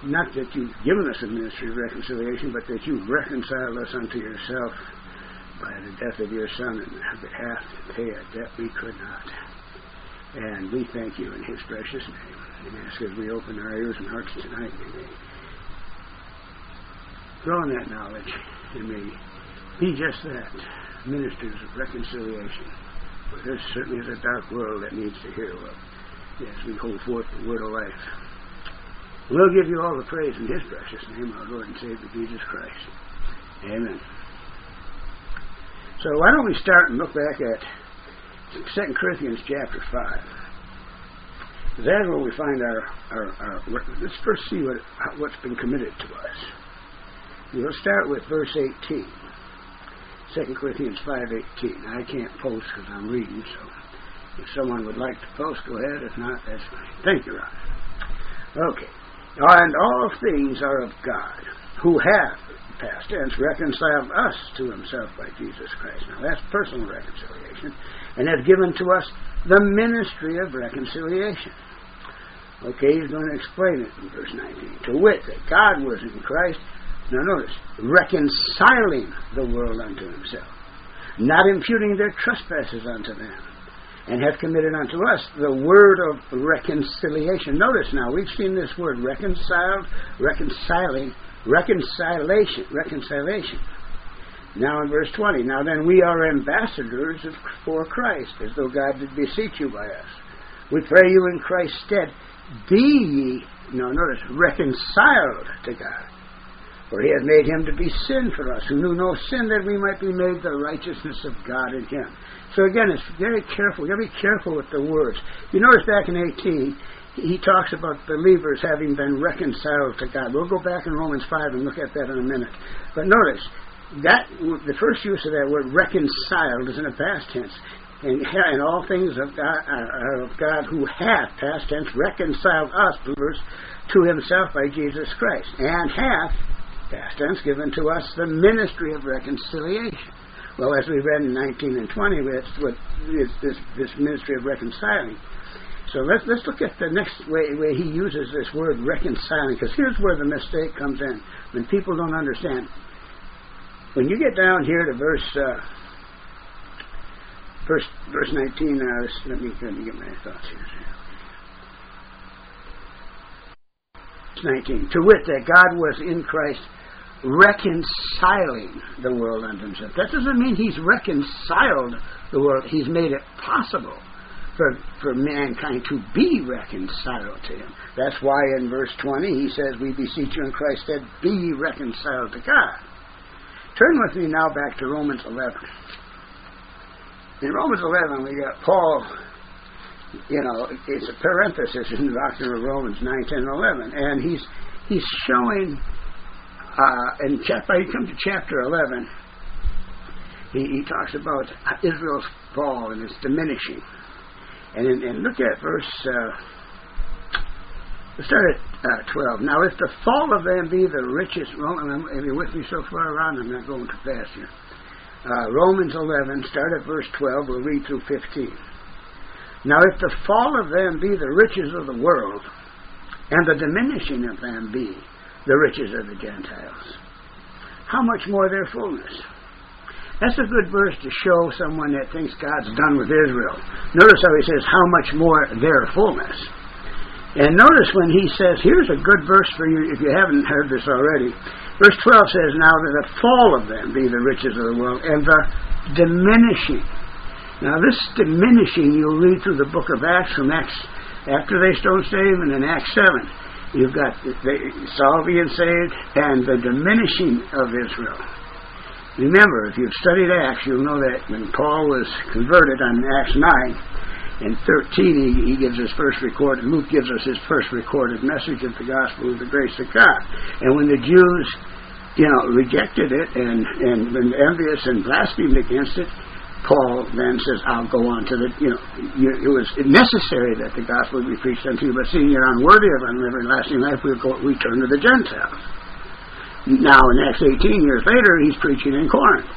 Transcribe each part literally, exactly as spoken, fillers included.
not that you've given us a ministry of reconciliation, but that you've reconciled us unto yourself by the death of your Son on our behalf to pay a debt we could not. And we thank you in his precious name. And ask as we open our ears and hearts tonight, may they grow in that knowledge and may be just that, ministers of reconciliation. For there certainly is a dark world that needs to hear what, as we hold forth the word of life. We'll give you all the praise in his precious name, our Lord and Savior Jesus Christ. Amen. So why don't we start and look back at Second Corinthians chapter five. That's where we find our, our, our let's first see what, what's been committed to us. We'll start with verse eighteen. Second Corinthians five eighteen. I can't post because I'm reading, so if someone would like to post, go ahead. If not, that's fine. Thank you, Ron. Okay. And all things are of God, who hath, past tense, reconciled us to himself by Jesus Christ. Now that's personal reconciliation, and has given to us the ministry of reconciliation. Okay, he's going to explain it in verse nineteen. To wit, that God was in Christ, now notice, reconciling the world unto himself, not imputing their trespasses unto them, and hath committed unto us the word of reconciliation. Notice now, we've seen this word, reconciled, reconciling, reconciliation, reconciliation. Now in verse twenty, now then we are ambassadors of, for Christ, as though God did beseech you by us. We pray you in Christ's stead, be ye, now notice, reconciled to God. For he hath made him to be sin for us, who knew no sin, that we might be made the righteousness of God in him. So again, it's very careful. You got to be careful with the words. You notice back in eighteen, he talks about believers having been reconciled to God. We'll go back in Romans five and look at that in a minute. But notice, that the first use of that word, reconciled, is in a past tense. And, and all things of God, are of God who hath, past tense, reconciled us, believers, to himself by Jesus Christ. And hath, past tense, given to us the ministry of reconciliation. Well, as we read in nineteen and twenty, that's what is this, this ministry of reconciling. So let's let's look at the next way, way he uses this word reconciling, because here's where the mistake comes in, when people don't understand. When you get down here to verse uh, verse verse nineteen, uh, let me let me get my thoughts here. nineteen. To wit, that God was in Christ reconciling the world unto himself. That doesn't mean he's reconciled the world. He's made it possible for, for mankind to be reconciled to him. That's why in verse twenty he says, we beseech you in Christ's stead, be ye reconciled to God. Turn with me now back to Romans eleven. In Romans eleven we got Paul, you know, it's a parenthesis in the doctrine of Romans nine, ten, and eleven. And he's he's showing, uh, in chapter, you come to chapter eleven, he, he talks about Israel's fall and its diminishing. And, in, and look at verse, uh, let's start at uh, twelve. Now if the fall of them be the richest, are you with me so far around? I'm not going too fast here. Uh, Romans eleven, start at verse twelve, we'll read through fifteen. Now if the fall of them be the riches of the world, and the diminishing of them be the riches of the Gentiles, how much more their fullness? That's a good verse to show someone that thinks God's done with Israel. Notice how he says, how much more their fullness. And notice when he says, here's a good verse for you if you haven't heard this already. Verse twelve says, now that the fall of them be the riches of the world, and the diminishing. Now this diminishing, you'll read through the book of Acts, from Acts, after they stone Stephen, and in Acts seven. You've got Saul being saved, and the diminishing of Israel. Remember, if you've studied Acts, you'll know that when Paul was converted on Acts nine, in thirteen, he, he gives his first recorded, Luke gives us his first recorded message of the gospel of the grace of God. And when the Jews, you know, rejected it and, and been envious and blasphemed against it, Paul then says, I'll go on to the, you know, you, it was necessary that the gospel be preached unto you, but seeing you're unworthy of an everlasting life, we'll go, we turn to the Gentiles. Now, in Acts eighteen, years later, he's preaching in Corinth.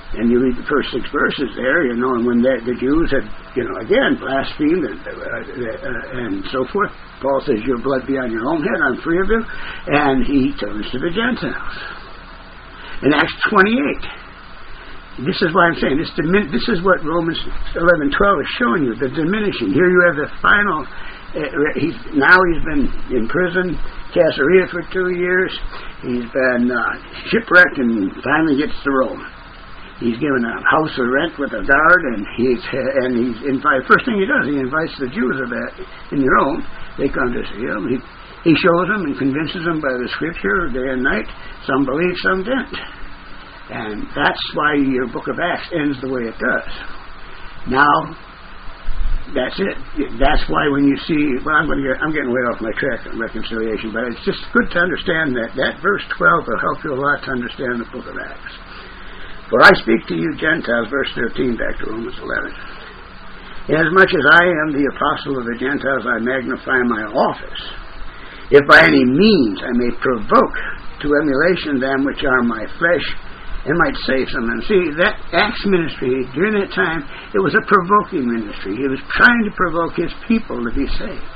And you read the first six verses there, you know, and when the, the Jews had, you know, again, blasphemed and, uh, uh, and so forth, Paul says, your blood be on your own head, I'm free of you. And he turns to the Gentiles. In Acts twenty-eight, this is why I'm saying, this, dimin- this is what Romans eleven twelve is showing you, the diminishing. Here you have the final, uh, he's, now he's been in prison, Caesarea for two years, he's been uh, shipwrecked and finally gets to Rome. He's given a house for rent with a guard, and he's and he's invited. First thing he does, he invites the Jews of that in Rome. They come to see him. He he shows them and convinces them by the Scripture day and night. Some believe, some didn't, and that's why your Book of Acts ends the way it does. Now, that's it. That's why when you see, well, I'm going to get, I'm getting way off my track on reconciliation, but it's just good to understand that that verse twelve will help you a lot to understand the Book of Acts. For I speak to you Gentiles, verse thirteen, back to Romans eleven. Inasmuch as I am the apostle of the Gentiles, I magnify my office, if by any means I may provoke to emulation them which are my flesh, and might save some. And see, that Acts ministry, during that time, it was a provoking ministry. He was trying to provoke his people to be saved.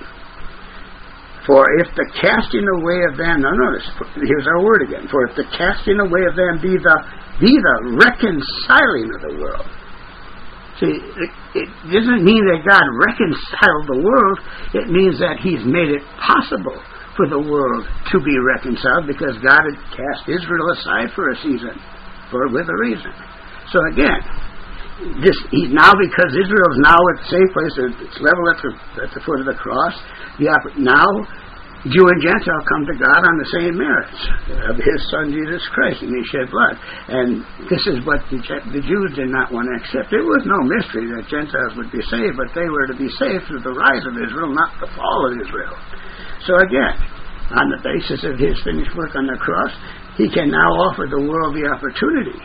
For if the casting away of them, now notice, here's our word again, for if the casting away of them be the be the reconciling of the world. See, it, it doesn't mean that God reconciled the world. It means that he's made it possible for the world to be reconciled because God had cast Israel aside for a season, for with a reason. So again, this he, now because Israel is now at the same place, it's level at the, at the foot of the cross, the, now Jew and Gentile come to God on the same merits of his Son Jesus Christ, and he shed blood. And this is what the, the Jews did not want to accept. It was no mystery that Gentiles would be saved, but they were to be saved through the rise of Israel, not the fall of Israel. So again, on the basis of his finished work on the cross, he can now offer the world the opportunity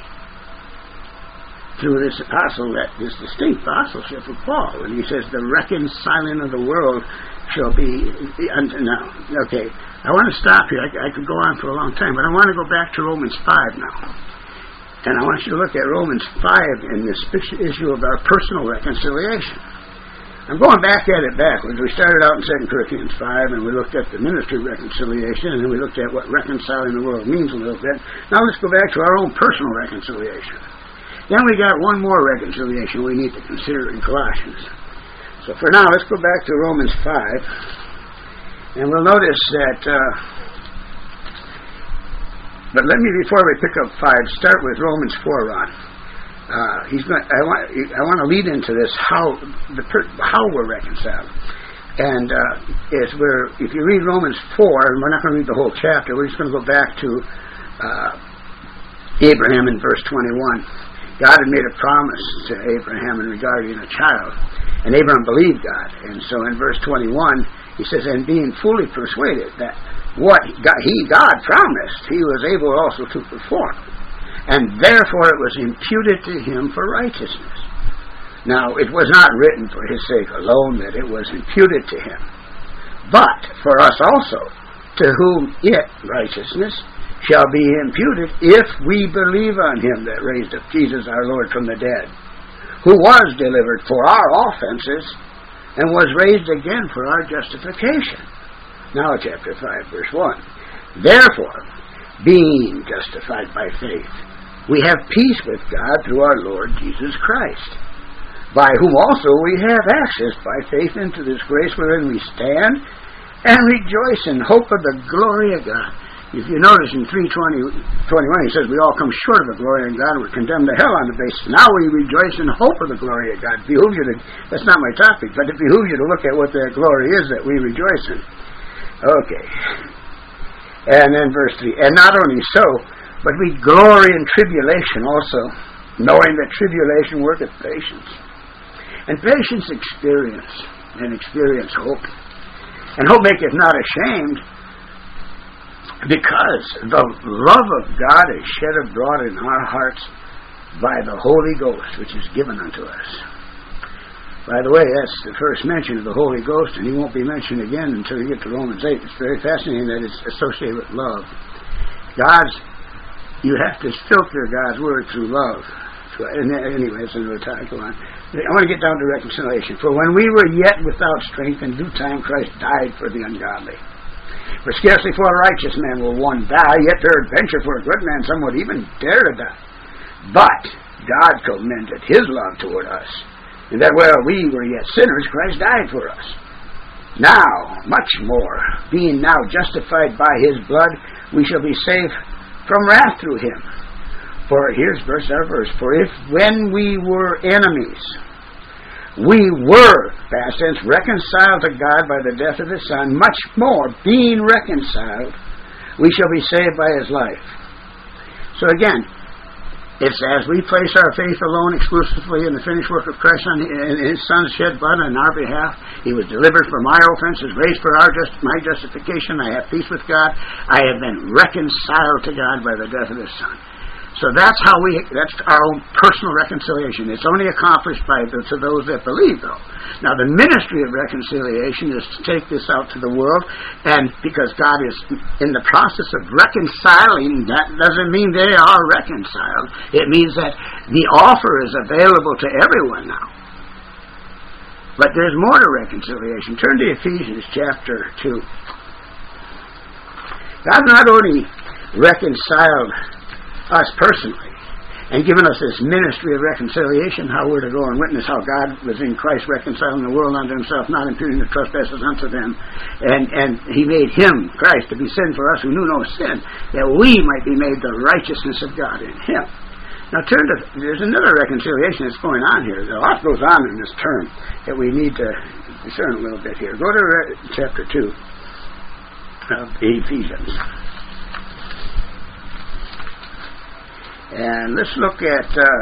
through this apostle, that this distinct apostleship of Paul. And he says, the reconciling of the world shall be, now, okay, I want to stop here. I, I could go on for a long time, but I want to go back to Romans five now. And I want you to look at Romans five in this issue of our personal reconciliation. I'm going back at it backwards. We started out in Second Corinthians five, and we looked at the ministry reconciliation, and then we looked at what reconciling the world means a little bit. Now let's go back to our own personal reconciliation. Then we got one more reconciliation we need to consider in Colossians. So for now, let's go back to Romans five, and we'll notice that, uh, but let me, before we pick up five, start with Romans four, Ron. Uh, he's going, I want I want to lead into this, how the how we're reconciled. And uh, as we're, if you read Romans four, and we're not going to read the whole chapter, we're just going to go back to uh, Abraham in verse twenty-one. God had made a promise to Abraham in regarding a child, and Abraham believed God. And so in verse twenty-one, he says, and being fully persuaded that what God, he, God promised, he was able also to perform. And therefore it was imputed to him for righteousness. Now, it was not written for his sake alone that it was imputed to him, but for us also, to whom it, righteousness, shall be imputed if we believe on him that raised up Jesus our Lord from the dead, who was delivered for our offenses and was raised again for our justification. Now chapter five, verse one. Therefore, being justified by faith, we have peace with God through our Lord Jesus Christ, by whom also we have access by faith into this grace wherein we stand and rejoice in hope of the glory of God. If you notice in three twenty, twenty-one, he says we all come short of the glory of God and we're condemned to hell on the basis. Now we rejoice in hope of the glory of God. It behooves you to, that's not my topic, but it behooves you to look at what that glory is that we rejoice in. Okay. And then verse three, and not only so, but we glory in tribulation also, knowing that tribulation worketh patience. And patience experience, and experience hope. And hope maketh not ashamed, because the love of God is shed abroad in our hearts by the Holy Ghost, which is given unto us. By the way, that's the first mention of the Holy Ghost, and he won't be mentioned again until you get to Romans eight. It's very fascinating that it's associated with love. God's, you have to filter God's word through love, way. And anyways, we'll go on. I want to get down to reconciliation. For when we were yet without strength, in due time Christ died for the ungodly. For scarcely for a righteous man will one die, yet peradventure for a good man some would even dare to die. But God commended his love toward us, and that while we were yet sinners, Christ died for us. Now, much more, being now justified by his blood, we shall be saved from wrath through him. For here's verse our verse. For if when we were enemies, we were, past tense, reconciled to God by the death of his Son, much more, being reconciled, we shall be saved by his life. So again, it's as we place our faith alone exclusively in the finished work of Christ on his Son's shed blood on our behalf. He was delivered for my offenses, raised for our just, my justification. I have peace with God. I have been reconciled to God by the death of his Son. So that's how we, that's our own personal reconciliation. It's only accomplished by the, to those that believe, though. Now, the ministry of reconciliation is to take this out to the world, and because God is in the process of reconciling, that doesn't mean they are reconciled. It means that the offer is available to everyone now. But there's more to reconciliation. Turn to Ephesians chapter two. God not only reconciled us personally, and given us this ministry of reconciliation, how we're to go and witness how God was in Christ reconciling the world unto himself, not imputing the trespasses unto them, and, and he made him, Christ, to be sin for us who knew no sin, that we might be made the righteousness of God in him. Now turn to, there's another reconciliation that's going on here. A lot goes on in this term that we need to discern a little bit here. Go to chapter two of Ephesians. And let's look at uh,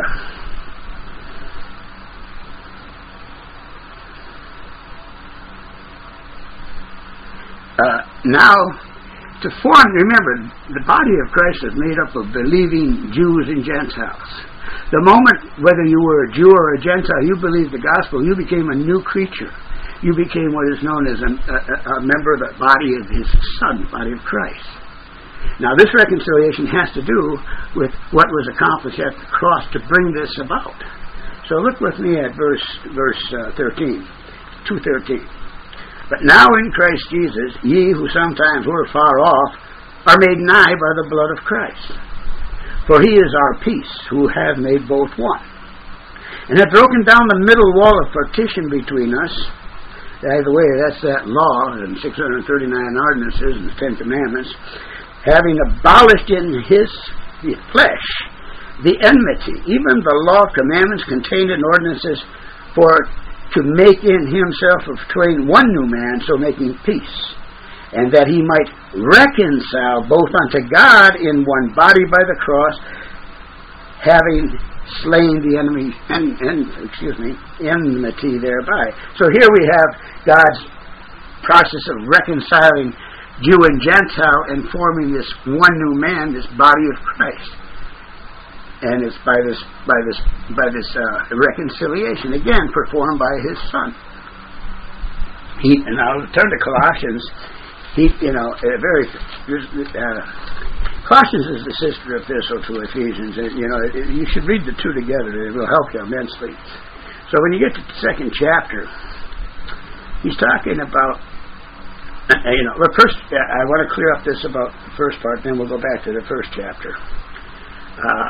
uh, now to form, remember, the body of Christ is made up of believing Jews and Gentiles. The moment, whether you were a Jew or a Gentile, you believed the gospel, you became a new creature. You became what is known as a, a, a member of the body of his Son, the body of Christ. Now, this reconciliation has to do with what was accomplished at the cross to bring this about. So look with me at verse verse uh, thirteen, two thirteen. But now in Christ Jesus, ye who sometimes were far off, are made nigh by the blood of Christ. For he is our peace, who hath made both one, and hath broken down the middle wall of partition between us. By the way, that's that law and six hundred thirty-nine ordinances and the Ten Commandments, having abolished in his flesh the enmity, even the law of commandments contained in ordinances, for to make in himself of twain one new man, so making peace, and that he might reconcile both unto God in one body by the cross, having slain the enemy, and, and excuse me, enmity thereby. So here we have God's process of reconciling Jew and Gentile and forming this one new man, this body of Christ, and it's by this by this by this uh, reconciliation again performed by his Son. He and now turn to Colossians. He, you know, a very uh, Colossians is the sister epistle to Ephesians, and you know it, it, you should read the two together. It will help you immensely. So when you get to the second chapter, he's talking about. Uh, you know, well, first, uh, I want to clear up this about the first part, then we'll go back to the first chapter. Uh,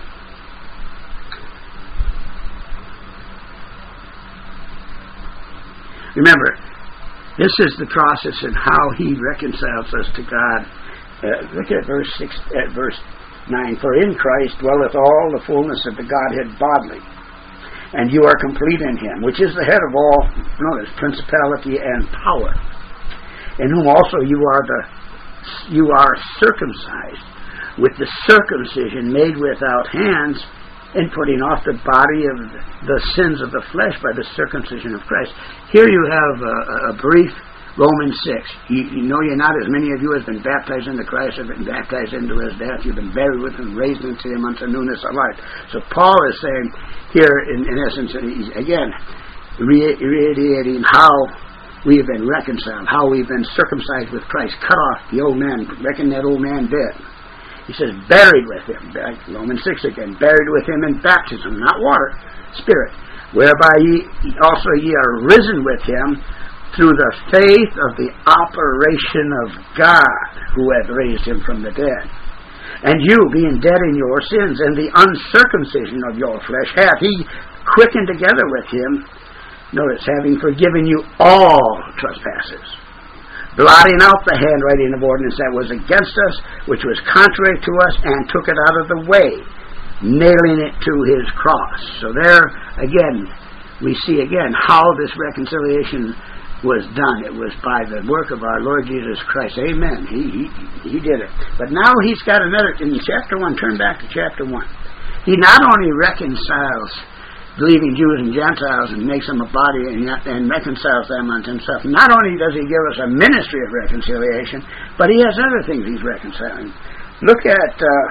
remember, this is the process in how he reconciles us to God. Uh, look at verse six, at verse nine. For in Christ dwelleth all the fullness of the Godhead bodily, and you are complete in him, which is the head of all, notice, principality and power. In whom also you are the you are circumcised with the circumcision made without hands, in putting off the body of the sins of the flesh by the circumcision of Christ. Here you have a, a brief Romans six. You, you know you're not, as many of you as been baptized into Christ have been baptized into his death. You've been buried with him, raised into him unto newness of life. So Paul is saying here, in, in essence, again, reiterating how we have been reconciled, how we've been circumcised with Christ, cut off the old man, reckon that old man dead. He says, buried with him, Romans six again, buried with him in baptism, not water, Spirit, whereby ye also ye are risen with him through the faith of the operation of God, who hath raised him from the dead. And you, being dead in your sins, and the uncircumcision of your flesh, hath he quickened together with him, notice, having forgiven you all trespasses, blotting out the handwriting of ordinance that was against us, which was contrary to us, and took it out of the way, nailing it to his cross. So there, again, we see again how this reconciliation was done. It was by the work of our Lord Jesus Christ. Amen. He, he, he did it. But now he's got another, in chapter one, turn back to chapter one. He not only reconciles believing Jews and Gentiles and makes them a body and, and reconciles them unto himself. Not only does he give us a ministry of reconciliation, but he has other things he's reconciling. Look at, uh,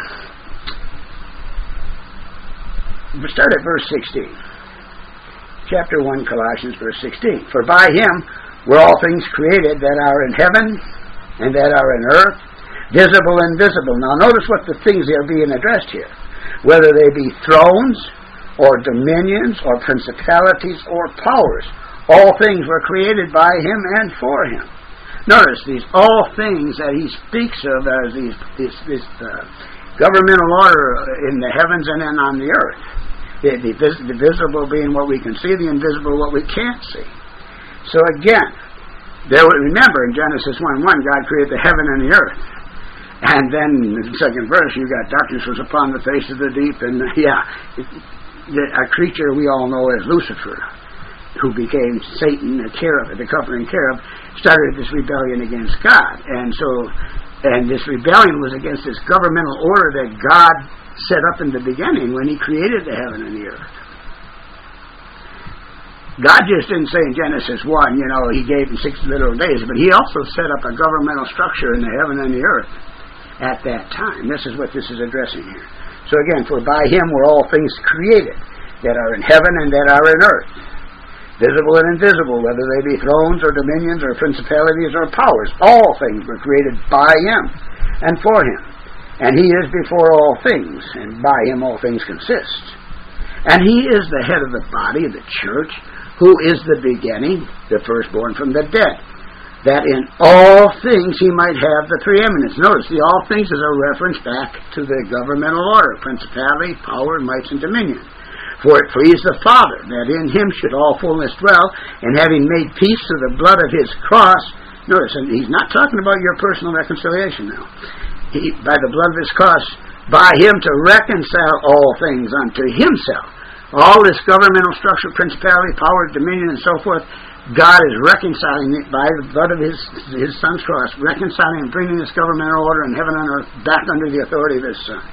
start at verse sixteen. Chapter one, Colossians, verse sixteen. For by him were all things created that are in heaven and that are in earth, visible and invisible. Now notice what the things are being addressed here. Whether they be thrones, or dominions, or principalities, or powers. All things were created by him and for him. Notice these all things that he speaks of as these, this, this uh, governmental order in the heavens and then on the earth. The, the, vis- the visible being what we can see, the invisible what we can't see. So again, there, remember in Genesis one one, God created the heaven and the earth. And then in the second verse, you got darkness was upon the face of the deep, and yeah, it, a creature we all know as Lucifer, who became Satan, the cherub, the covering cherub, started this rebellion against God. And so, and this rebellion was against this governmental order that God set up in the beginning when he created the heaven and the earth. God just didn't say in Genesis one, you know, he gave him six literal days, but he also set up a governmental structure in the heaven and the earth at that time. This is what this is addressing here. So again, for by him were all things created that are in heaven and that are in earth, visible and invisible, whether they be thrones or dominions or principalities or powers. All things were created by him and for him. And he is before all things, and by him all things consist. And he is the head of the body of the church, who is the beginning, the firstborn from the dead, that in all things he might have the preeminence. Notice, the all things is a reference back to the governmental order, principality, power, mights, and dominion. For it pleased the Father that in him should all fullness dwell, and having made peace through the blood of his cross. Notice, and he's not talking about your personal reconciliation now. He, by the blood of his cross, by him to reconcile all things unto himself. All this governmental structure, principality, power, dominion, and so forth, God is reconciling it by the blood of his his son's cross, reconciling and bringing this governmental order in heaven and earth back under the authority of his son.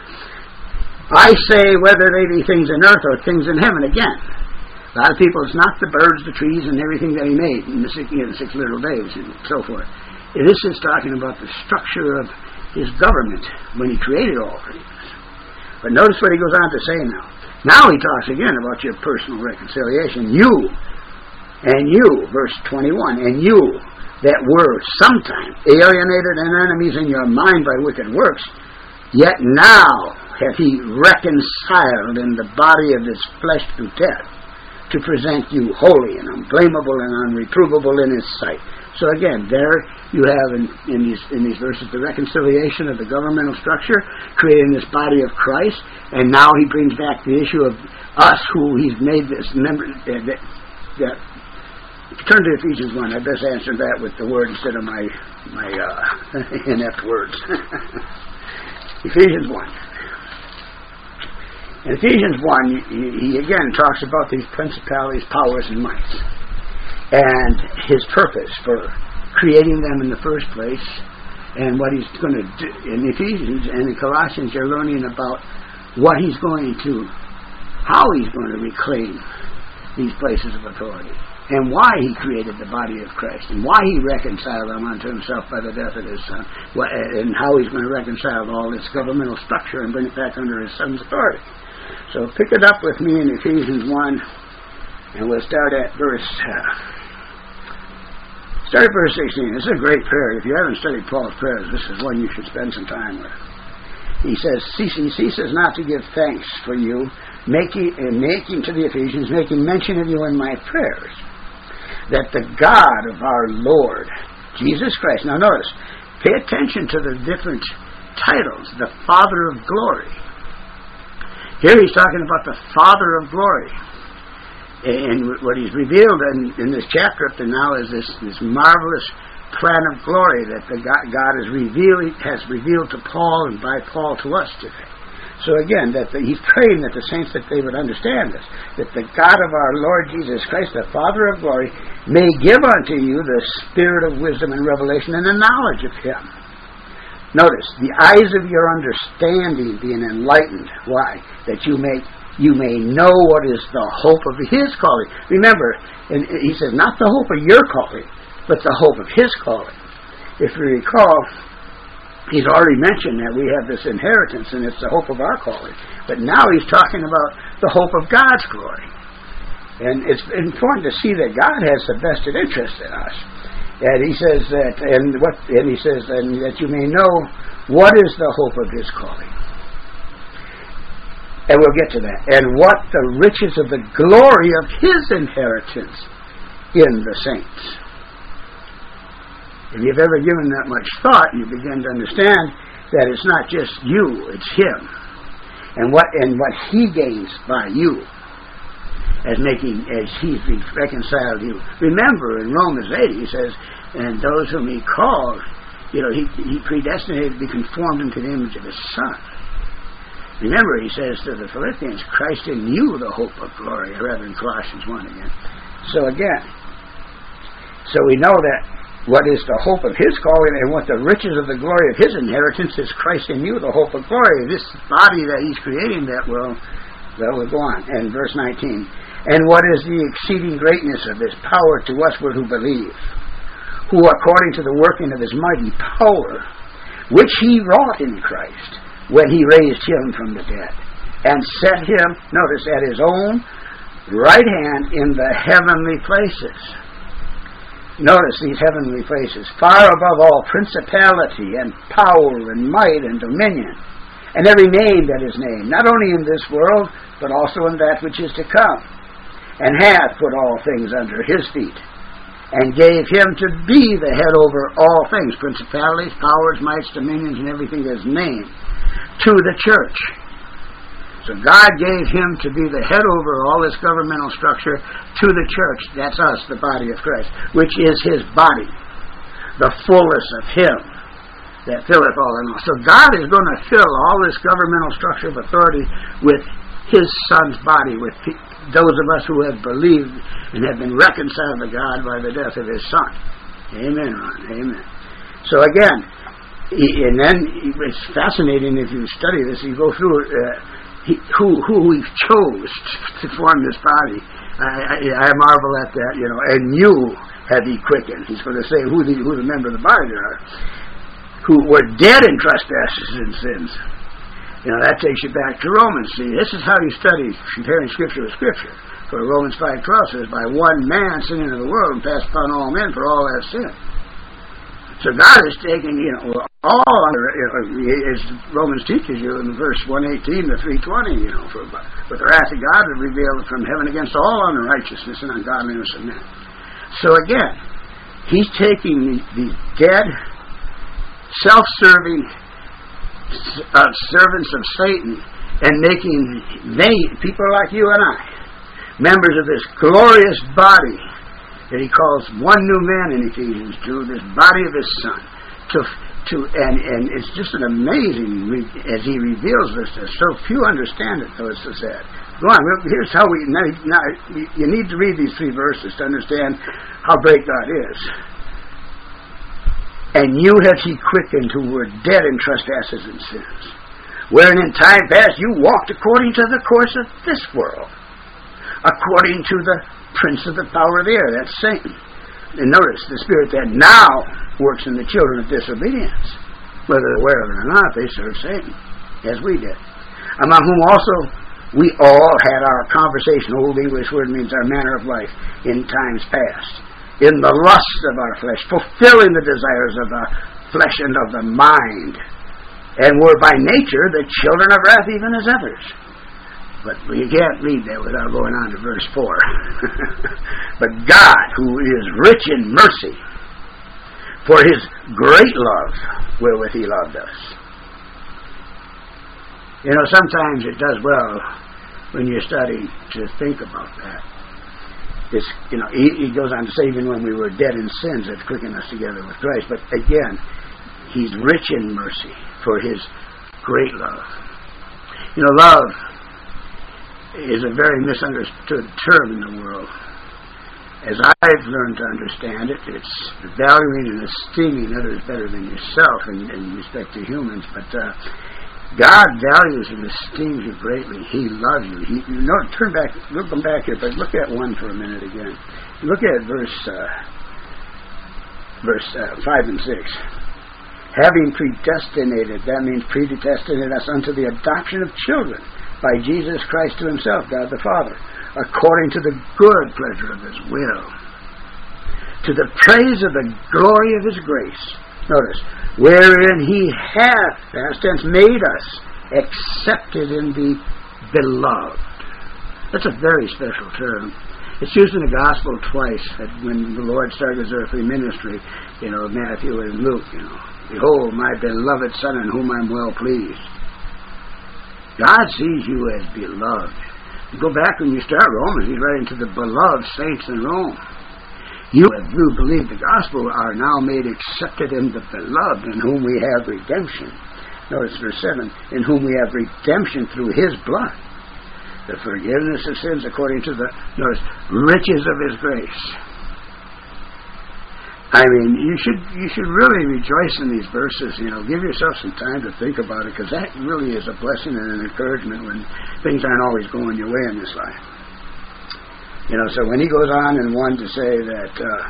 I say whether they be things in earth or things in heaven. Again, a lot of people, it's not the birds, the trees, and everything that he made in the six, in the six literal days and so forth. This is talking about the structure of his government when he created all things. But notice what he goes on to say now. Now he talks again about your personal reconciliation. You, and you, verse twenty-one, and you that were sometime alienated and enemies in your mind by wicked works, yet now hath he reconciled in the body of his flesh through death, to present you holy and unblameable and unreprovable in his sight. So again, there you have in, in these in these verses the reconciliation of the governmental structure, creating this body of Christ, and now he brings back the issue of us who he's made this member. Uh, that, that, turn to Ephesians one. I best answer that with the word instead of my my uh, inept words. Ephesians one. In Ephesians one, he, he again talks about these principalities, powers, and mights, and his purpose for creating them in the first place, and what he's going to do. In Ephesians and in Colossians, you're learning about what he's going to, how he's going to reclaim these places of authority, and why he created the body of Christ, and why he reconciled them unto himself by the death of his Son, and how he's going to reconcile all this governmental structure and bring it back under his Son's authority. So pick it up with me in Ephesians one, and we'll start at verse uh, start at verse sixteen. This is a great prayer. If you haven't studied Paul's prayers, this is one you should spend some time with. he says, ceasing, ceases not to give thanks for you, making, uh, making to the Ephesians, making mention of you in my prayers, that the God of our Lord, Jesus Christ, now notice, pay attention to the different titles, the Father of glory. Here he's talking about the Father of glory. And what he's revealed in, in this chapter up to now is this, this marvelous plan of glory that the God, God has revealed, has revealed to Paul and by Paul to us today. So again, that the, he's praying that the saints, that they would understand this, that the God of our Lord Jesus Christ, the Father of glory, may give unto you the spirit of wisdom and revelation and the knowledge of Him. Notice, the eyes of your understanding being enlightened. Why? That you may you may know what is the hope of His calling. Remember, and he says, not the hope of your calling, but the hope of His calling. If you recall, he's already mentioned that we have this inheritance, and it's the hope of our calling. But now he's talking about the hope of God's glory. And it's important to see that God has the vested interest in us. And he says that, and what, and he says, and that you may know what is the hope of His calling. And we'll get to that. And what the riches of the glory of His inheritance in the saints. If you've ever given that much thought, you begin to understand that it's not just you, it's Him. And what and what He gains by you as making as He's reconciled you. Remember in Romans eight he says, and those whom He called, you know, He He predestinated to be conformed into the image of His Son. Remember, he says to the Philippians, Christ in you, the hope of glory, rather than Colossians one again. So again, so we know that what is the hope of His calling and what the riches of the glory of His inheritance is Christ in you, the hope of glory. This body that He's creating that will, that will go on. And verse nineteen, and what is the exceeding greatness of His power to us who believe, who according to the working of His mighty power, which He wrought in Christ, when He raised Him from the dead, and set Him, notice, at His own right hand in the heavenly places. Notice these heavenly places, far above all principality and power and might and dominion, and every name that is named, not only in this world, but also in that which is to come, and hath put all things under His feet, and gave Him to be the head over all things, principalities, powers, mights, dominions, and everything that is named, to the church. So God gave Him to be the head over all this governmental structure to the church. That's us, the body of Christ, which is His body, the fullness of Him that filleth all in all. So God is going to fill all this governmental structure of authority with His Son's body, with those of us who have believed and have been reconciled to God by the death of His Son. Amen, Ron. Amen. So again, and then it's fascinating if you study this, you go through uh, he, who who He chose to form this body. I, I, I marvel at that, you know. And you have He quickened. He's going to say who the who the member of the body are, who were dead in trespasses and sins. You know, that takes you back to Romans. See, this is how you study comparing Scripture with Scripture. For Romans five twelve says, by one man sin into the world and passed upon all men, for all have sinned. So God is taking, you know, all under, you know, as Romans teaches you in verse one eighteen to three twenty, you know, for, for the wrath of God is revealed from heaven against all unrighteousness and ungodliness of men. So again, He's taking these dead, self-serving uh, servants of Satan and making they, people like you and I, members of this glorious body that He calls one new man in Ephesians two, this body of His Son, to to and and it's just an amazing as He reveals this. So few understand it, though. It's so sad. Go on. Here's how we now. now you need to read these three verses to understand how great God is. And you have He quickened who were dead in trespasses and sins, wherein in time past you walked according to the course of this world, according to the prince of the power of the air, that's Satan. And notice, the spirit that now works in the children of disobedience. Whether they're aware of it or not, they serve Satan, as we did. Among whom also we all had our conversation, old English word means our manner of life, in times past, in the lust of our flesh, fulfilling the desires of the flesh and of the mind. and were by nature the children of wrath even as others. But you can't read that without going on to verse four. But God, who is rich in mercy, for his great love wherewith he loved us. You know, sometimes it does well when you study to think about that. It's, you know, he, he goes on to say, even when we were dead in sins, it's quickened us together with Christ. But again, he's rich in mercy for his great love. You know, love is a very misunderstood term in the world. As I've learned to understand it, it's valuing and esteeming others better than yourself in, in respect to humans. But uh, God values and esteems you greatly. He loves you. He, you know, turn back, look them back here, but look at one for a minute again. Look at verse uh, verse uh, five and six. Having predestinated, that means predestinated us unto the adoption of children by Jesus Christ to himself, God the Father, according to the good pleasure of his will, to the praise of the glory of his grace. Notice, wherein he hath, past tense, made us accepted in the beloved. That's a very special term. It's used in the gospel twice. When the Lord started his earthly ministry, you know, Matthew and Luke, you know, behold, my beloved Son in whom I'm well pleased. God sees you as beloved. You go back when you start Romans, he's writing to the beloved saints in Rome. You who believe the gospel are now made accepted in the beloved, in whom we have redemption. Notice verse seven, in whom we have redemption through his blood, the forgiveness of sins according to the, notice, riches of his grace. I mean, you should you should really rejoice in these verses. You know, give yourself some time to think about it, because that really is a blessing and an encouragement when things aren't always going your way in this life. You know, so when he goes on and one to say that, uh,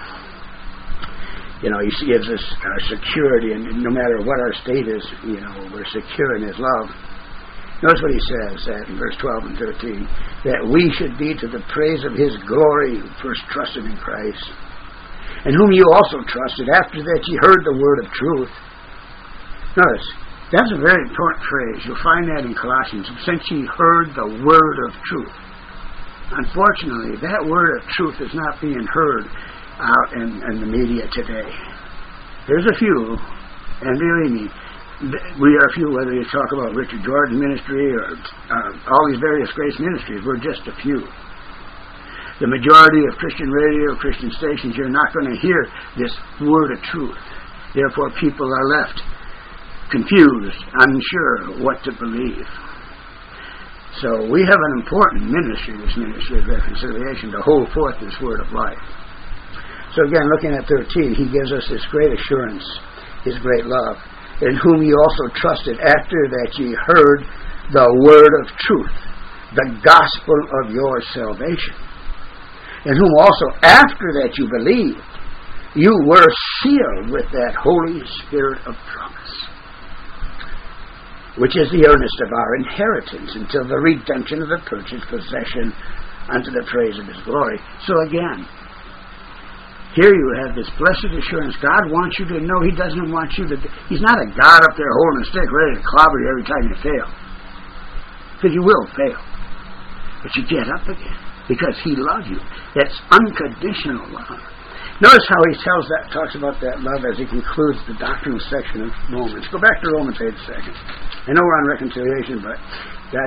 you know, he gives us our security, and no matter what our state is, you know, we're secure in his love. Notice what he says that in verse twelve and thirteen, that we should be to the praise of his glory who first trusted in Christ, in whom you also trusted, after that ye heard the word of truth. Notice, that's a very important phrase. You'll find that in Colossians, since ye heard the word of truth. Unfortunately, that word of truth is not being heard out in, in the media today. There's a few, and believe me, we are a few, whether you talk about Richard Jordan ministry or uh, all these various grace ministries, we're just a few. The majority of Christian radio, Christian stations, you're not going to hear this word of truth. Therefore, people are left confused, unsure what to believe. So we have an important ministry, this ministry of reconciliation, to hold forth this word of life. So again, looking at thirteen, he gives us this great assurance, his great love, in whom ye also trusted, after that ye heard the word of truth, the gospel of your salvation. In whom also, after that you believed, you were sealed with that Holy Spirit of promise, which is the earnest of our inheritance until the redemption of the purchased possession unto the praise of his glory. So again, here you have this blessed assurance. God wants you to know he doesn't want you to... He's not a God up there holding a stick ready to clobber you every time you fail. Because you will fail. But you get up again. Because he loves you. That's unconditional love. Notice how he tells that, talks about that love as he concludes the doctrinal section of Romans. Go back to Romans eight a second. I know we're on reconciliation, but that,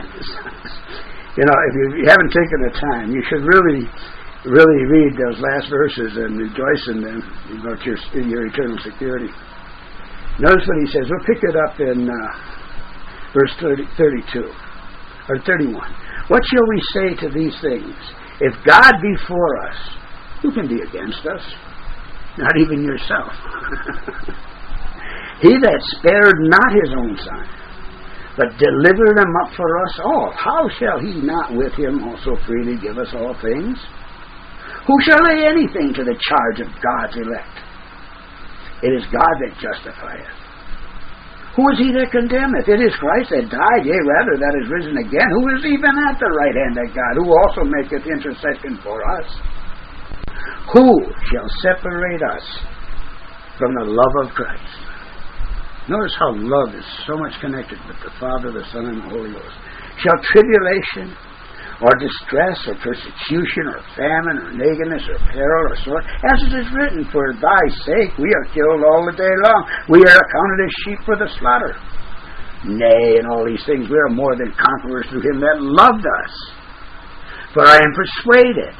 you know, if you haven't taken the time, you should really, really read those last verses and rejoice in them about your, in your eternal security. Notice what he says. We'll pick it up in uh, verse thirty, thirty-two, or thirty-one. What shall we say to these things? If God be for us, who can be against us? Not even yourself. He that spared not his own Son, but delivered him up for us all, how shall he not with him also freely give us all things? Who shall lay anything to the charge of God's elect? It is God that justifieth. Who is he that condemneth? It is Christ that died, yea, rather, that is risen again, who is even at the right hand of God, who also maketh intercession for us. Who shall separate us from the love of Christ? Notice how love is so much connected with the Father, the Son, and the Holy Ghost. Shall tribulation, or distress, or persecution, or famine, or nakedness, or peril, or sword, as it is written, for thy sake we are killed all the day long. We are accounted as sheep for the slaughter. Nay, in all these things we are more than conquerors through him that loved us. For I am persuaded.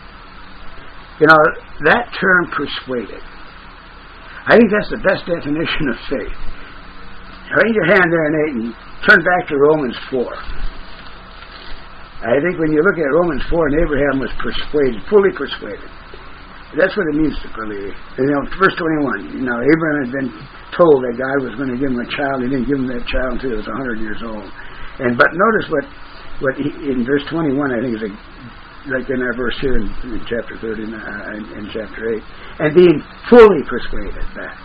You know, that term persuaded, I think that's the best definition of faith. Raise your hand there, Nate, and turn back to Romans four. I think when you look at Romans four, and Abraham was persuaded, fully persuaded. That's what it means to believe. You know, verse twenty-one. You know, Abraham had been told that God was going to give him a child. He didn't give him that child until he was one hundred years old. And but notice what what he, in verse twenty-one, I think is a, like in our verse here in, in chapter thirty, uh, in, in chapter eight, and being fully persuaded that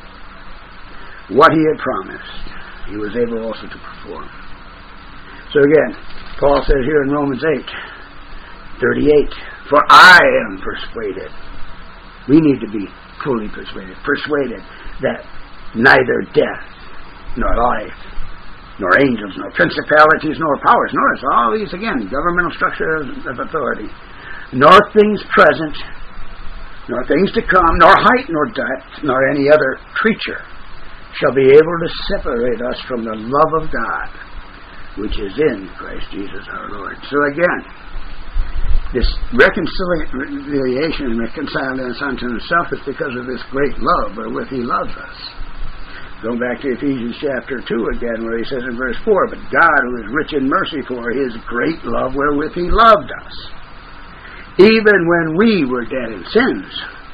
what he had promised, he was able also to perform. So again, Paul says here in Romans eight thirty-eight, for I am persuaded. We need to be fully persuaded. Persuaded that neither death, nor life, nor angels, nor principalities, nor powers. Notice all these again, governmental structure of authority. Nor things present, nor things to come, nor height, nor depth, nor any other creature shall be able to separate us from the love of God, which is in Christ Jesus our Lord. So again, this reconciliation and reconciling us unto himself is because of this great love wherewith he loves us. Going back to Ephesians chapter two again, where he says in verse four, but God, who is rich in mercy for his great love wherewith he loved us, even when we were dead in sins,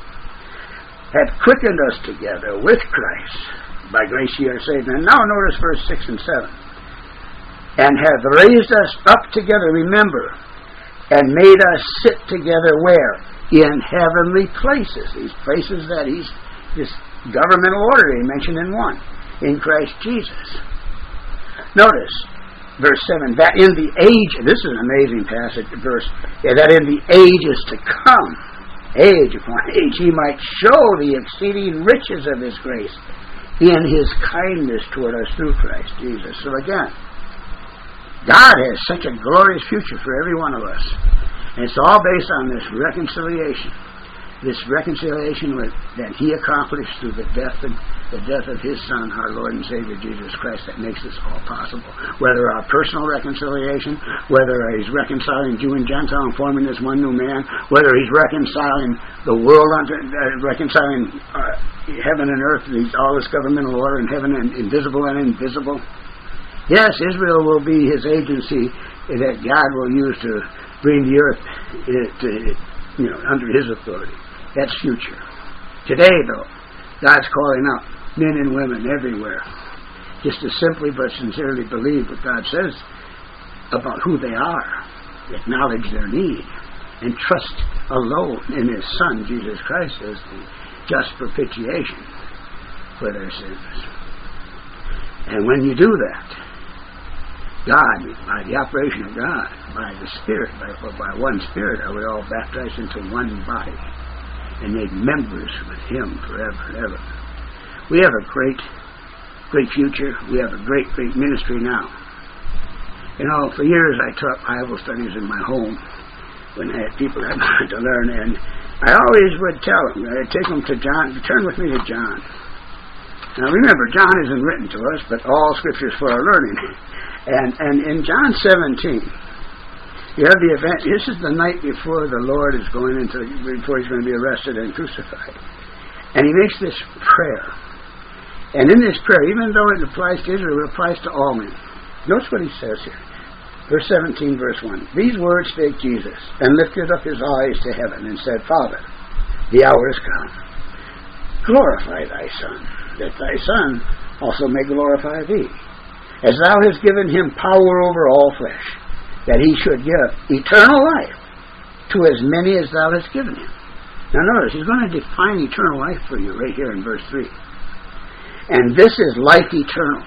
hath quickened us together with Christ. By grace ye are saved. And now notice verse six and seven. And hath raised us up together, remember, and made us sit together where? In heavenly places. These places that he's, this governmental order he mentioned in one, in Christ Jesus. Notice, verse seven, that in the age, this is an amazing passage, verse, yeah, that in the ages to come, age upon age, he might show the exceeding riches of his grace in his kindness toward us through Christ Jesus. So again, God has such a glorious future for every one of us. And it's all based on this reconciliation. This reconciliation with, that he accomplished through the death and the death of his Son, our Lord and Savior Jesus Christ, that makes this all possible. Whether our personal reconciliation, whether he's reconciling Jew and Gentile and forming this one new man, whether he's reconciling the world, unto, uh, reconciling uh, heaven and earth, these, all this governmental order in heaven and invisible and invisible. Yes, Israel will be his agency that God will use to bring the earth to, you know, under his authority. That's future. Today, though, God's calling out men and women everywhere just to simply but sincerely believe what God says about who they are, acknowledge their need, and trust alone in his Son, Jesus Christ, as the just propitiation for their sins. And when you do that, God, by the operation of God, by the Spirit, by, by one Spirit, are we all baptized into one body and made members with him forever and ever. We have a great, great future. We have a great, great ministry now. You know, for years I taught Bible studies in my home when I had people that wanted to learn, and I always would tell them, I'd take them to John, turn with me to John. Now remember, John isn't written to us, but all Scripture is for our learning. And and in John seventeen, you have the event. This is the night before the Lord is going into, before he's going to be arrested and crucified. And he makes this prayer. And in this prayer, even though it applies to Israel, it applies to all men. Notice what he says here. Verse seventeen, verse one. These words spake Jesus, and lifted up his eyes to heaven, and said, Father, the hour is come. Glorify thy Son, that thy Son also may glorify thee. As thou hast given him power over all flesh, that he should give eternal life to as many as thou hast given him. Now notice, he's going to define eternal life for you right here in verse three. And this is life eternal,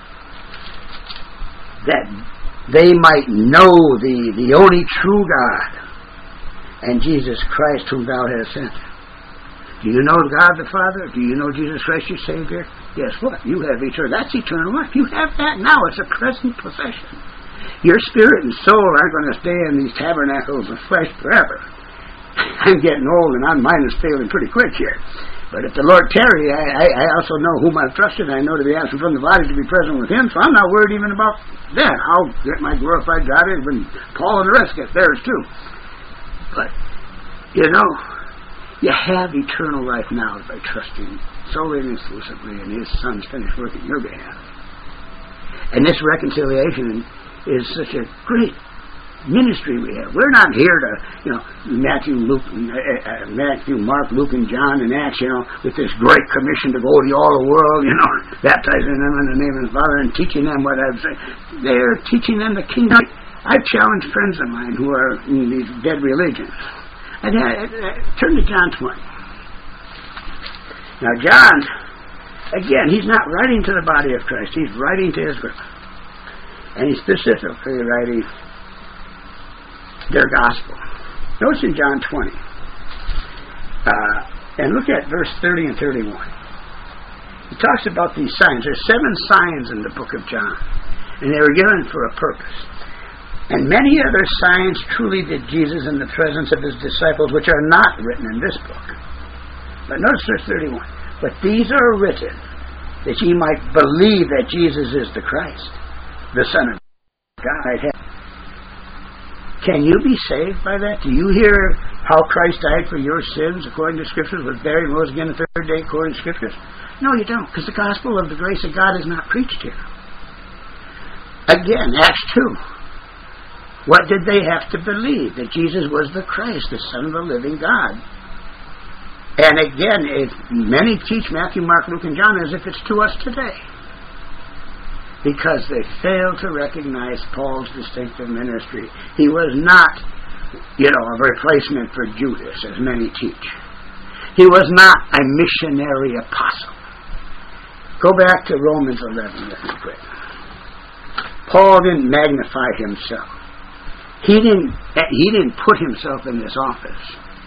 that they might know thee, the only true God, and Jesus Christ whom thou hast sent. Do you know God the Father? Do you know Jesus Christ your Savior? Guess what? You have eternal. That's eternal life. You have that now. It's a present possession. Your spirit and soul aren't going to stay in these tabernacles of flesh forever. I'm getting old and mine is failing pretty quick here. But if the Lord tarry, I, I, I also know whom I've trusted. I know to be absent from the body to be present with Him, so I'm not worried even about that. I'll get my glorified God, and Paul and the rest get theirs too. But, you know, you have eternal life now by trusting solely and exclusively in His Son's finished work in your behalf. And this reconciliation is such a great ministry we have. We're not here to, you know, Matthew, Luke, uh, uh, Matthew, Mark, Luke, and John, and Acts, you know, with this great commission to go to all the world, you know, baptizing them in the name of the Father and teaching them what I've said. They're teaching them the kingdom. I've challenged friends of mine who are in these dead religions. And I, I, I, turn to John twenty. Now, John, again, he's not writing to the body of Christ. He's writing to Israel. And he's specifically writing their gospel. Notice in John twenty, uh, and look at verse thirty and thirty-one. He talks about these signs. There's seven signs in the book of John, and they were given for a purpose. And many other signs truly did Jesus in the presence of His disciples, which are not written in this book. But notice verse thirty-one. But these are written that ye might believe that Jesus is the Christ, the Son of God. Can you be saved by that? Do you hear how Christ died for your sins according to Scriptures, was buried and rose again the third day according to Scriptures? No, you don't, because the gospel of the grace of God is not preached here. Again, Acts two. What did they have to believe? That Jesus was the Christ, the Son of the living God. And again, if many teach Matthew, Mark, Luke, and John as if it's to us today, because they fail to recognize Paul's distinctive ministry. He was not, you know, a replacement for Judas, as many teach. He was not a missionary apostle. Go back to Romans eleven real quick. Paul didn't magnify himself. He didn't, he didn't put himself in this office.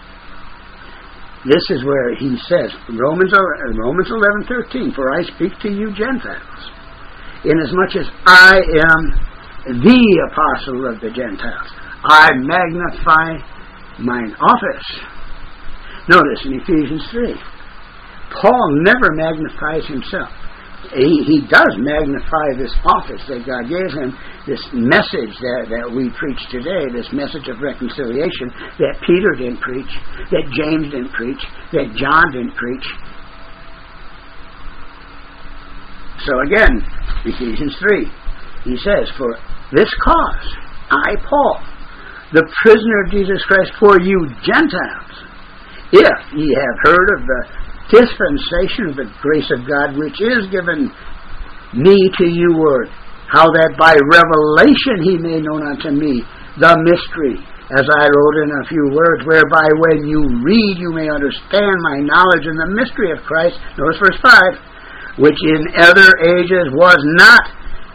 This is where he says, Romans eleven thirteen, for I speak to you Gentiles, inasmuch as I am the apostle of the Gentiles. I magnify mine office. Notice in Ephesians three, Paul never magnifies himself. He, he does magnify this office that God gave him, this message that, that we preach today, this message of reconciliation that Peter didn't preach, that James didn't preach, that John didn't preach. So again, Ephesians three, he says, for this cause, I, Paul, the prisoner of Jesus Christ for you Gentiles, if ye have heard of the dispensation of the grace of God which is given me to you word, how that by revelation He made known unto me the mystery, as I wrote in a few words, whereby when you read you may understand my knowledge in the mystery of Christ. Notice verse five, which in other ages was not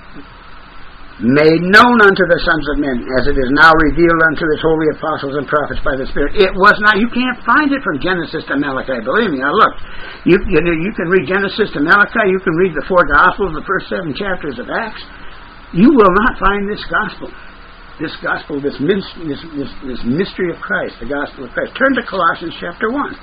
made known unto the sons of men, as it is now revealed unto His holy apostles and prophets by the Spirit. It was not. You can't find it from Genesis to Malachi. Believe me, I looked. You, you, you can read Genesis to Malachi. You can read the four Gospels, the first seven chapters of Acts. You will not find this gospel. This gospel, this, this, this, this mystery of Christ, the gospel of Christ. Turn to Colossians chapter one.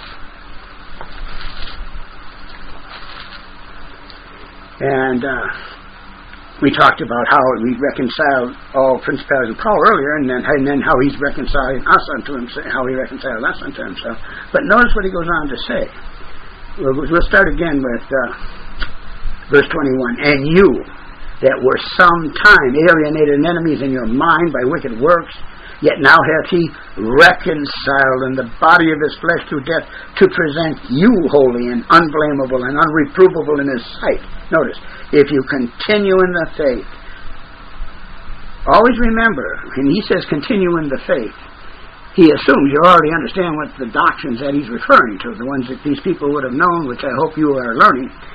And uh, we talked about how we reconciled all principalities and power earlier, and then, and then how He's reconciling us unto Himself, how He reconciled us unto Himself. But notice what He goes on to say. We'll, we'll start again with uh, verse twenty-one. And you that were sometime alienated and enemies in your mind by wicked works, yet now hath He reconciled in the body of His flesh through death, to present you holy and unblameable and unreprovable in His sight. Notice, if you continue in the faith. Always remember, when he says continue in the faith, he assumes you already understand what the doctrines that he's referring to, the ones that these people would have known, which I hope you are learning.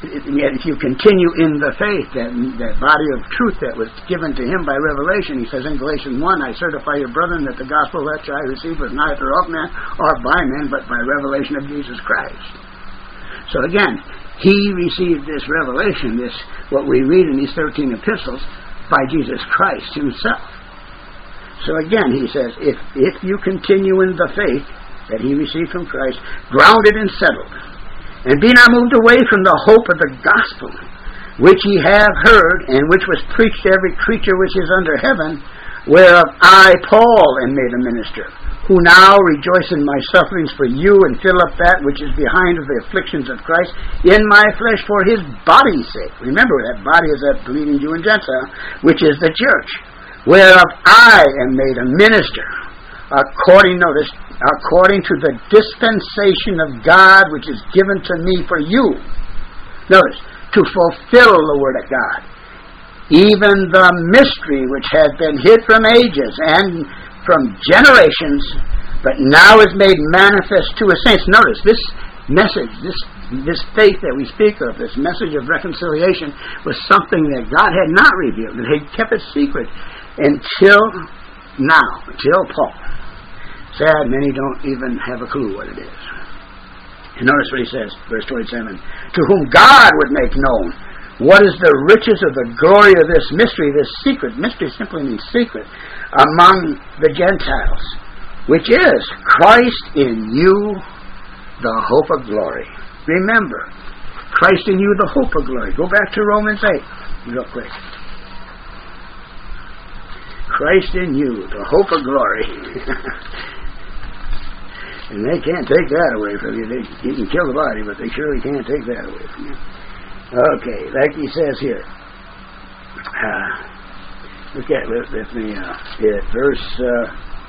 yet if you continue in the faith, that, that body of truth that was given to him by revelation, he says in Galatians one, I certify your brethren that the gospel that I received was neither of man or by men, but by revelation of Jesus Christ. So again, he received this revelation, this what we read in these thirteen epistles, by Jesus Christ himself. So again, he says, if if you continue in the faith that he received from Christ, grounded and settled, and be not moved away from the hope of the gospel, which ye have heard, and which was preached to every creature which is under heaven, whereof I, Paul, am made a minister, who now rejoice in my sufferings for you, and fill up that which is behind of the afflictions of Christ in my flesh for his body's sake. Remember, that body is that believing Jew and Gentile, which is the church, whereof I am made a minister, according, notice, according to the dispensation of God which is given to me for you. Notice, to fulfill the word of God, even the mystery which had been hid from ages and from generations, but now is made manifest to his saints. Notice, this message, this this faith that we speak of, this message of reconciliation, was something that God had not revealed, that he kept it secret until now, until Paul. Sad, many don't even have a clue what it is. And notice what he says, verse twenty-seven, to whom God would make known what is the riches of the glory of this mystery, this secret. Mystery simply means secret, among the Gentiles, which is Christ in you, the hope of glory. Remember, Christ in you, the hope of glory. Go back to Romans eight, real quick. Christ in you, the hope of glory. And they can't take that away from you. They, you can kill the body, but they surely can't take that away from you. Okay, like he says here. Uh, look at with, with me uh, at verse uh,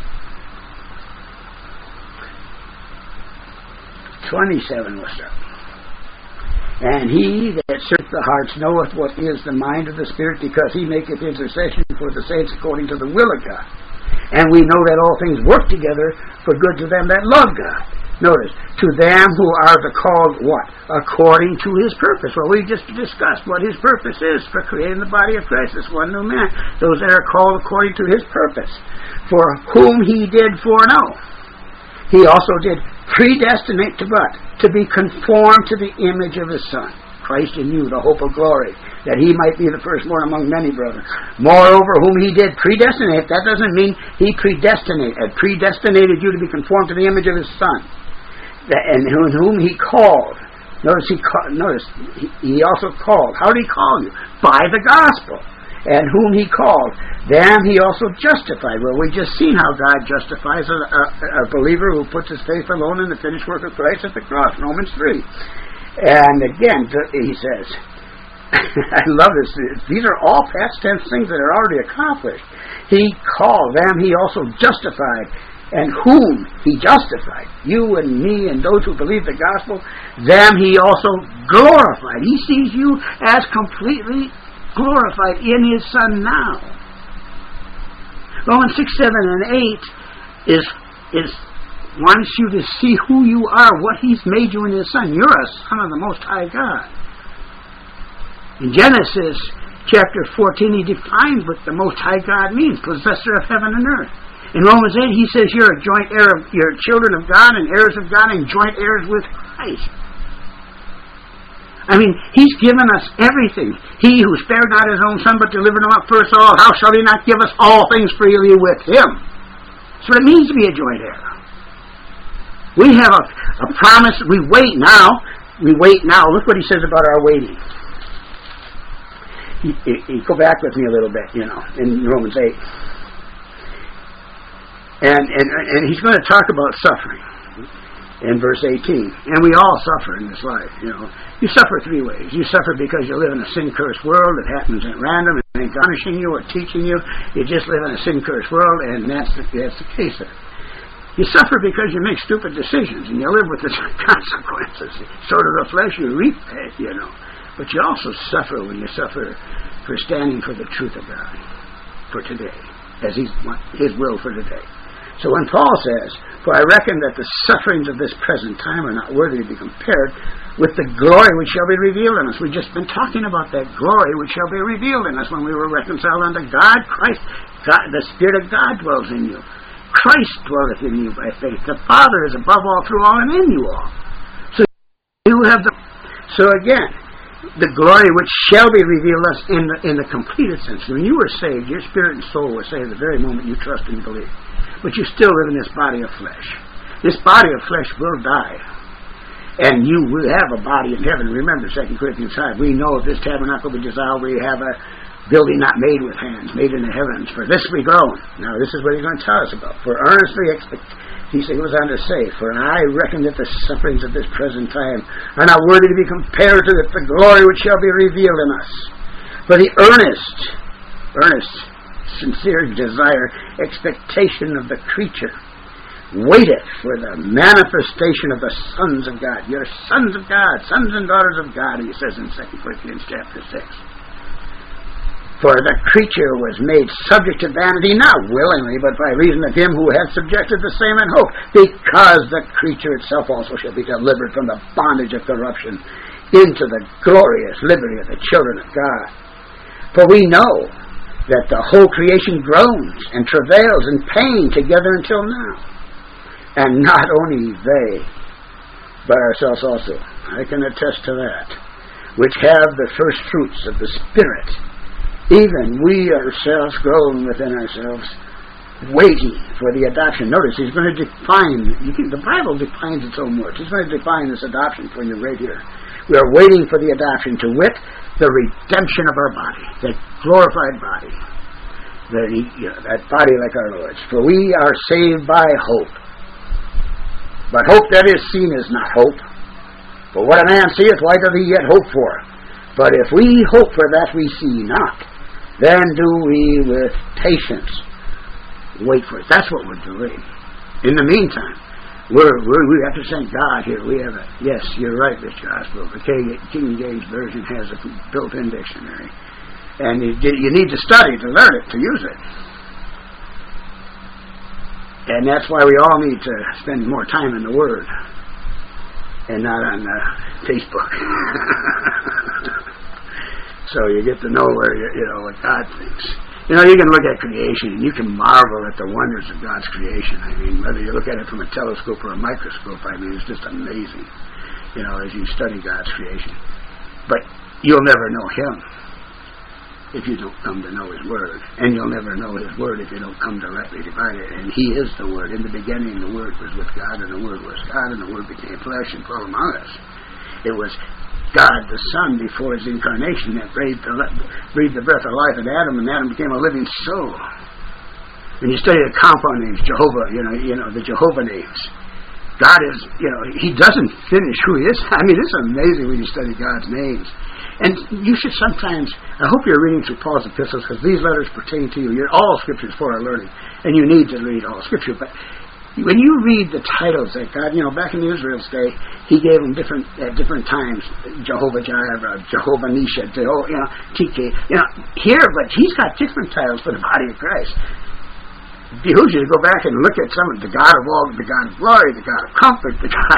twenty-seven. We'll start. And he that searcheth the hearts knoweth what is the mind of the Spirit, because he maketh intercession for the saints according to the will of God. And we know that all things work together for good to them that love God. Notice, to them who are the called, what? According to his purpose. Well, we just discussed what his purpose is for creating the body of Christ, this one new man. Those that are called according to his purpose, for whom he did foreknow. He also did predestinate to what? To be conformed to the image of his Son, Christ in you, the hope of glory, that he might be the firstborn among many brethren. Moreover, whom he did predestinate, that doesn't mean he predestinated, predestinated you to be conformed to the image of his Son. And whom he called. Notice he call, notice he, he also called. How did he call you? By the gospel. And whom he called, them he also justified. Well, we just seen how God justifies a, a, a believer who puts his faith alone in the finished work of Christ at the cross. Romans three. And again, he says, I love this. These are all past tense things that are already accomplished. He called, them he also justified. And whom he justified, you and me and those who believe the gospel, them he also glorified. He sees you as completely glorified in his Son now. Romans six, seven, and eight is, is wants you to see who you are, what he's made you in his Son. You're a son of the Most High God. In Genesis chapter fourteen, he defines what the Most High God means, possessor of heaven and earth. In Romans eight, he says you're a joint heir of, you're children of God and heirs of God and joint heirs with Christ. I mean, he's given us everything. He who spared not his own Son, but delivered him up for us all, how shall he not give us all things freely with him? That's what it means to be a joint heir. We have a, a promise. We wait now. We wait now. Look what he says about our waiting. He, he, he, go back with me a little bit, you know, in Romans eight. And, and and he's going to talk about suffering in verse eighteen. And we all suffer in this life, you know. You suffer three ways. You suffer because you live in a sin-cursed world. It happens at random. It ain't punishing you or teaching you. You just live in a sin-cursed world, and that's the, that's the case there. You suffer because you make stupid decisions, and you live with the consequences. Sort of the flesh, you reap that, you know. But you also suffer when you suffer for standing for the truth of God for today, as he's his will for today. So when Paul says, "For I reckon that the sufferings of this present time are not worthy to be compared with the glory which shall be revealed in us." We've just been talking about that glory which shall be revealed in us when we were reconciled unto God. Christ, God, the Spirit of God dwells in you. Christ dwelleth in you by faith. The Father is above all, through all, and in you all. So you have the... So again, the glory which shall be revealed us in the, in the completed sense. When you were saved, your spirit and soul were saved the very moment you trust and believe. But you still live in this body of flesh. This body of flesh will die. And you will have a body in heaven. Remember, Second Corinthians five, we know if this tabernacle be dissolved, we have a building not made with hands, made in the heavens. For this we groan. Now, this is what he's going to tell us about. For earnestly expect, he goes on to say, "For I reckon that the sufferings of this present time are not worthy to be compared to the glory which shall be revealed in us. For the earnest, earnest, sincere desire, expectation of the creature waiteth for the manifestation of the sons of God." You're sons of God, sons and daughters of God, he says in Second Corinthians chapter six. "For the creature was made subject to vanity, not willingly, but by reason of him who hath subjected the same in hope, because the creature itself also shall be delivered from the bondage of corruption into the glorious liberty of the children of God. For we know that the whole creation groans and travails in pain together until now. And not only they, but ourselves also." I can attest to that. "Which have the first fruits of the Spirit, even we ourselves groan within ourselves, waiting for the adoption." Notice, he's going to define, you can, the Bible defines its own words. He's going to define this adoption for you right here. We are waiting for the adoption, to wit, the redemption of our body, that glorified body, the, you know, that body like our Lord's. "For we are saved by hope. But hope that is seen is not hope. For what a man seeth, why doth he yet hope for? But if we hope for that we see not, then do we with patience wait for it." That's what we're doing. In the meantime, we're, we're, we have to thank God here. We have a, yes, you're right, Mister Oswald. The King James Version has a built-in dictionary. And you, you need to study to learn it, to use it. And that's why we all need to spend more time in the Word and not on uh, Facebook. So you get to know where you, you know what God thinks. You know, you can look at creation and you can marvel at the wonders of God's creation. I mean, whether you look at it from a telescope or a microscope, I mean, it's just amazing. You know, as you study God's creation. But you'll never know Him if you don't come to know His Word. And you'll never know His Word if you don't come to rightly divide it. And He is the Word. In the beginning, the Word was with God, and the Word was God, and the Word became flesh and dwelt among us. It was God, the Son, before His incarnation, that breathed the, breathed the breath of life in Adam, and Adam became a living soul. When you study the compound names, Jehovah, you know, you know, the Jehovah names, God is, you know, He doesn't finish who He is. I mean, it's amazing when you study God's names. And you should sometimes, I hope you're reading through Paul's epistles, because these letters pertain to you. You're all scriptures for our learning, and you need to read all scripture. But when you read the titles that God, you know, back in Israel's day, He gave them different at different times. Jehovah Jireh, Jehovah Nisha, Jehovah, you know, T K. You know, here, but He's got different titles for the body of Christ. It behooves you to go back and look at some of the God of all, the God of glory, the God of comfort, the God.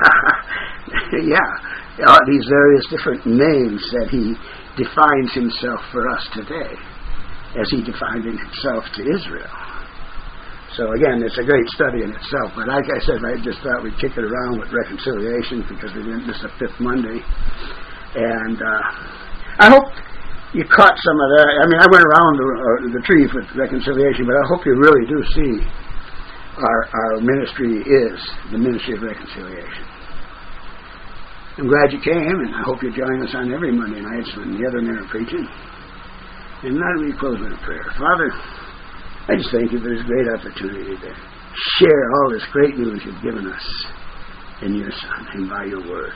yeah. All these various different names that He defines Himself for us today, as He defined Himself to Israel. So again, it's a great study in itself. But like I said, I just thought we'd kick it around with reconciliation, because we didn't miss the fifth Monday. And uh, I hope you caught some of that. I mean, I went around the, uh, the trees with reconciliation, but I hope you really do see our, our ministry is the ministry of reconciliation. I'm glad you came, and I hope you join us on every Monday nights when the other men are preaching. And now we close with a prayer. Father, I just thank You for this great opportunity to share all this great news You've given us in Your Son and by Your Word.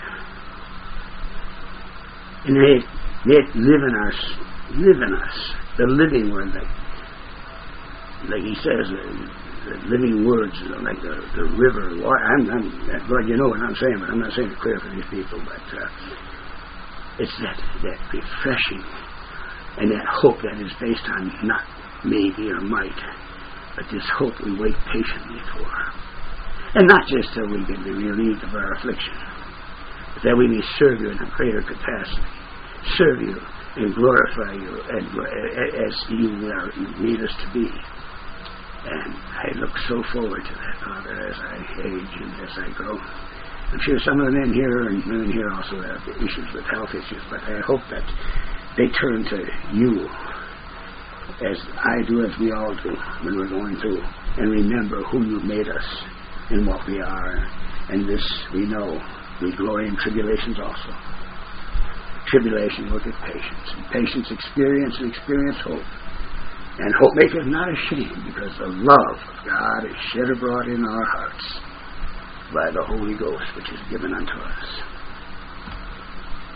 And may it, may it live in us, live in us, the living Word, like, like He says, uh, the living words, you know, like the, the river. I'm, I'm glad you know what I'm saying, but I'm not saying it clear for these people. But uh, it's that, that refreshing and that hope that is based on not maybe or might, but this hope we wait patiently for. And not just so we can be relieved of our affliction, but that we may serve you in a greater capacity, serve you and glorify you and, as you are, you need us to be. And I look so forward to that, Father, as I age and as I grow. I'm sure some of the men here and women here also have issues with health issues, but I hope that they turn to you, as I do, as we all do when we're going through, and remember who you made us and what we are. And this we know, we glory in tribulations also. Tribulation worketh patience, and patience experience, and experience hope. And hope maketh not ashamed, because the love of God is shed abroad in our hearts by the Holy Ghost, which is given unto us.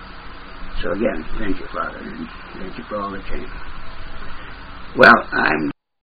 So again, thank you, Father, and thank you for all that came. Well, I'm